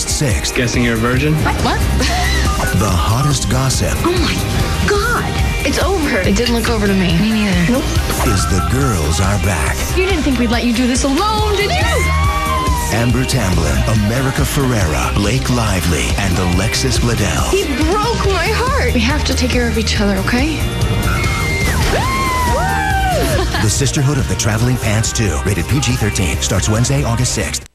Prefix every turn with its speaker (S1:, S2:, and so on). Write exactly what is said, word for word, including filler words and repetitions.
S1: August sixth.
S2: Guessing you're a virgin?
S3: What?
S1: The hottest gossip.
S3: Oh my God. It's over. It didn't look over to me. Me neither. Nope.
S1: Is the girls are back.
S3: You didn't think we'd let you do this alone, did you?
S1: Amber Tamblyn, America Ferrera, Blake Lively, and Alexis Bledel.
S3: He broke my heart. We have to take care of each other, okay?
S1: The Sisterhood of the Traveling Pants two. Rated P G thirteen. Starts Wednesday, August sixth.